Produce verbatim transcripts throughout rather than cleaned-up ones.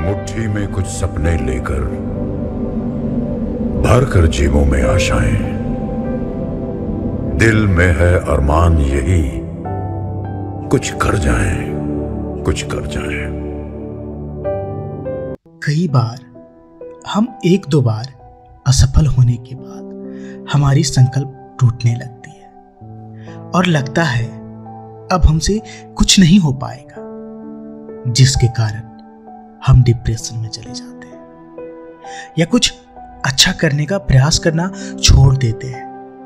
मुट्ठी में कुछ सपने लेकर भर कर जेबों में आशाएं, दिल में है अरमान यही कुछ कर जाएं, कुछ कर जाएं। कई बार हम एक दो बार असफल होने के बाद हमारी संकल्प टूटने लगती है और लगता है अब हमसे कुछ नहीं हो पाएगा, जिसके कारण हम डिप्रेशन में चले जाते हैं या कुछ अच्छा करने का प्रयास करना छोड़ देते हैं।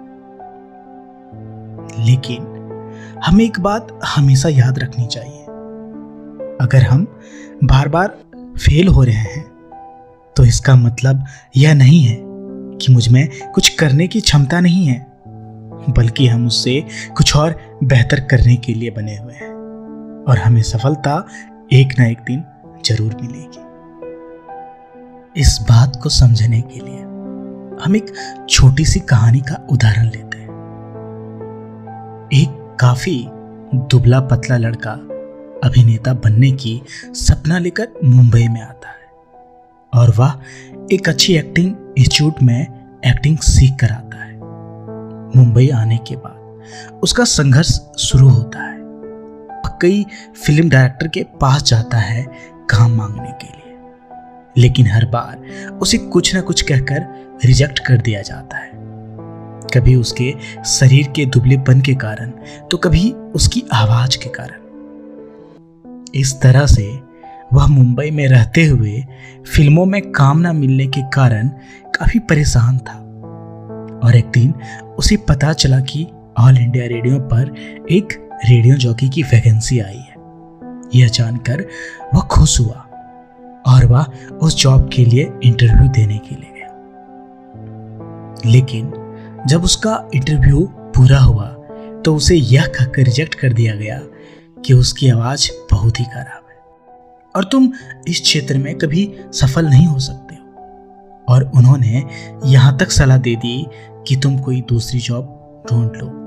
लेकिन हमें एक बात हमेशा याद रखनी चाहिए, अगर हम बार बार फेल हो रहे हैं तो इसका मतलब यह नहीं है कि मुझ में कुछ करने की क्षमता नहीं है, बल्कि हम उससे कुछ और बेहतर करने के लिए बने हुए हैं और हमें सफलता एक ना एक दिन जरूर मिलेगी। इस बात को समझने के लिए हम एक छोटी सी कहानी का उदाहरण लेते हैं। एक काफी दुबला पतला लड़का अभिनेता बनने की सपना लेकर मुंबई में आता है और वह एक अच्छी एक्टिंग इंस्टीट्यूट में एक्टिंग सीख कर आता है। मुंबई आने के बाद उसका संघर्ष शुरू होता है। कई फिल्म डायरेक्टर के पास जाता है काम मांगने के लिए, लेकिन हर बार उसे कुछ ना कुछ कहकर रिजेक्ट कर दिया जाता है। कभी उसके शरीर के दुबलेपन के कारण तो कभी उसकी आवाज के कारण। इस तरह से वह मुंबई में रहते हुए फिल्मों में काम न मिलने के कारण काफी परेशान था और एक दिन उसे पता चला कि ऑल इंडिया रेडियो पर एक रेडियो जॉकी की वैकेंसी आई है। यह जानकर वह खुश हुआ और वह उस जॉब के लिए इंटरव्यू देने के लिए गया। लेकिन जब उसका इंटरव्यू पूरा हुआ तो उसे यह कहकर रिजेक्ट कर दिया गया कि उसकी आवाज बहुत ही खराब है और तुम इस क्षेत्र में कभी सफल नहीं हो सकते हो, और उन्होंने यहां तक सलाह दे दी कि तुम कोई दूसरी जॉब ढूंढ लो,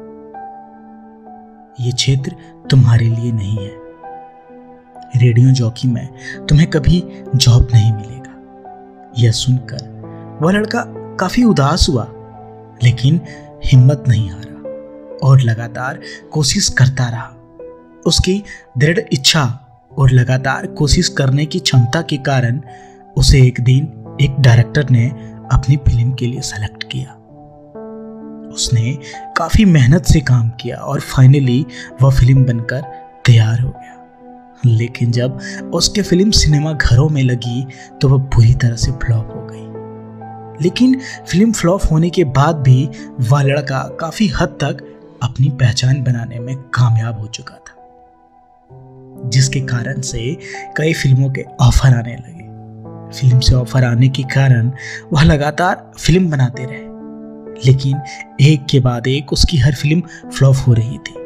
ये क्षेत्र तुम्हारे लिए नहीं है, रेडियो जॉकी में तुम्हें कभी जॉब नहीं मिलेगा। यह सुनकर वह लड़का काफी उदास हुआ, लेकिन हिम्मत नहीं हारा और लगातार कोशिश करता रहा। उसकी दृढ़ इच्छा और लगातार कोशिश करने की क्षमता के कारण उसे एक दिन एक डायरेक्टर ने अपनी फिल्म के लिए सेलेक्ट किया। उसने काफी मेहनत से काम किया और फाइनली वह फिल्म बनकर तैयार हो गया। लेकिन जब उसके फिल्म सिनेमा घरों में लगी तो वह बुरी तरह से फ्लॉप हो गई। लेकिन फिल्म फ्लॉप होने के बाद भी वह लड़का काफी हद तक अपनी पहचान बनाने में कामयाब हो चुका था, जिसके कारण से कई फिल्मों के ऑफर आने लगे। फिल्म से ऑफर आने के कारण वह लगातार फिल्म बनाते रहे, लेकिन एक के बाद एक उसकी हर फिल्म फ्लॉप हो रही थी,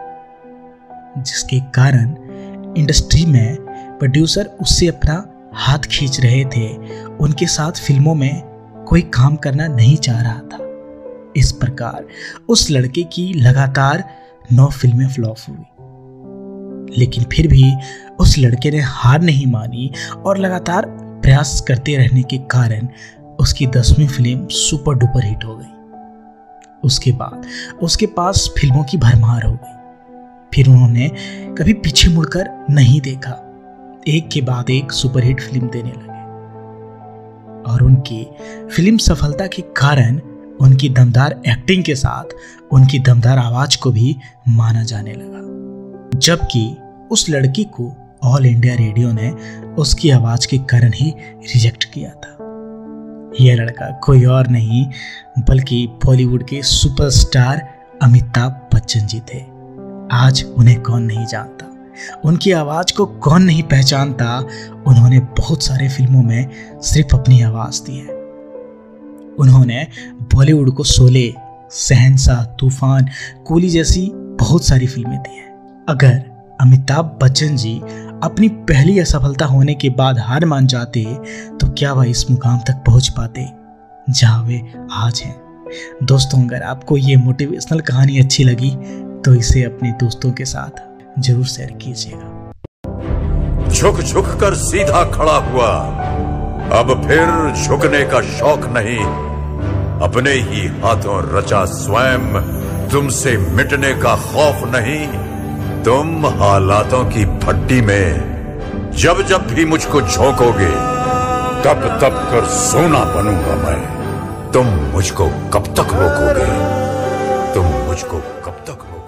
जिसके कारण इंडस्ट्री में प्रोड्यूसर उससे अपना हाथ खींच रहे थे। उनके साथ फिल्मों में कोई काम करना नहीं चाह रहा था। इस प्रकार उस लड़के की लगातार नौ फिल्में फ्लॉप हुई, लेकिन फिर भी उस लड़के ने हार नहीं मानी और लगातार प्रयास करते रहने के कारण उसकी दसवीं फिल्म सुपर डुपर हिट हो गई। उसके बाद उसके पास फिल्मों की भरमार हो गई। फिर उन्होंने कभी पीछे मुड़कर नहीं देखा, एक के बाद एक सुपरहिट फिल्म देने लगे और उनकी फिल्म सफलता के कारण उनकी दमदार एक्टिंग के साथ उनकी दमदार आवाज को भी माना जाने लगा। जबकि उस लड़की को ऑल इंडिया रेडियो ने उसकी आवाज के कारण ही रिजेक्ट किया था। यह लड़का कोई और नहीं बल्कि बॉलीवुड के सुपरस्टार अमिताभ बच्चन जी थे। आज उन्हें कौन नहीं जानता, उनकी आवाज को कौन नहीं पहचानता। उन्होंने बहुत सारे फिल्मों में सिर्फ अपनी आवाज दी है। उन्होंने बॉलीवुड को शोले, शहंशाह, तूफान, कूली जैसी बहुत सारी फिल्में दी हैं। अगर अमिताभ बच्चन जी अपनी पहली असफलता होने के बाद हार मान जाते तो क्या वह इस मुकाम तक पहुंच पाते जहां वे आज हैं। दोस्तों, अगर आपको ये मोटिवेशनल कहानी अच्छी लगी तो इसे अपने दोस्तों के साथ जरूर शेयर कीजिएगा। झुक झुक कर सीधा खड़ा हुआ। अब फिर झुकने का शौक नहीं, अपने ही हाथों रचा स्वयं तुमसे मिटने का खौफ नहीं। तुम हालातों की भट्टी में जब जब भी मुझको झोंकोगे, तब तब कर सोना बनूंगा मैं। तुम मुझको कब तक रोकोगे? तुम मुझको कब तक रोकोगे?